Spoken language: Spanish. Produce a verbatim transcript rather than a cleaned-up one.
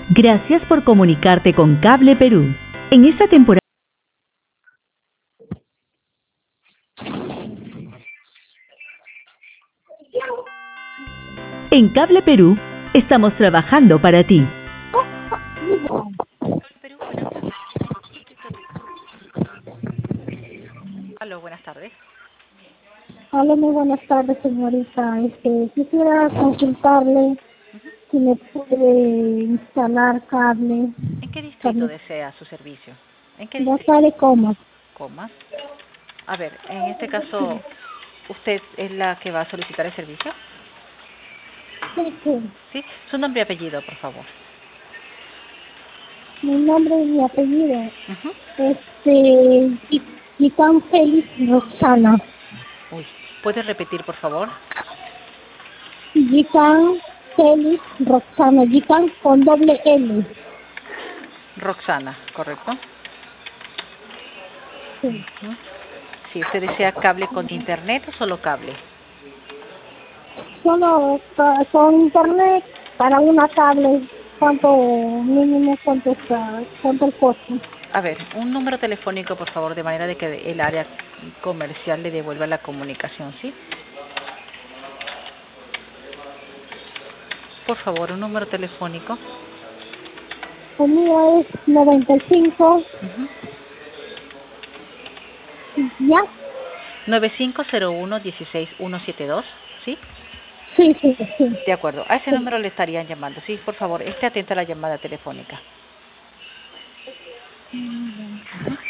Gracias por comunicarte con Cable Perú. En esta temporada En Cable Perú estamos trabajando para ti. Perú, buenas tardes. Aló, buenas tardes. Hola, muy buenas tardes, señorita. Este, quisiera consultarle si me puede instalar cable, ¿En qué distrito cable desea su servicio? ¿En qué de distrito? acá de Comas. Comas. A ver, en este caso, ¿usted es la que va a solicitar el servicio? Sí, sí. ¿Sí? Su nombre y apellido, por favor. Mi nombre y mi apellido. Ujú. Este, Gitán Félix Roxana. Uy, ¿puede repetir, por favor? Gitán Félix Roxana. Gitán con doble L. Roxana, ¿correcto? Sí. Ujú. Si usted desea cable con internet o solo cable. Solo ca- con internet para una cable. ¿Cuánto mínimo, cuánto está, cuánto el costo? A ver, un número telefónico, por favor, de manera de que el área comercial le devuelva la comunicación, ¿sí? Por favor, un número telefónico. El mío es noventa y cinco, Ujú. ¿ya? nueve cinco cero uno uno seis uno siete dos, ¿sí? Sí, sí, sí. De acuerdo, a ese sí. número le estarían llamando, sí, por favor, esté atento a la llamada telefónica. Ujú.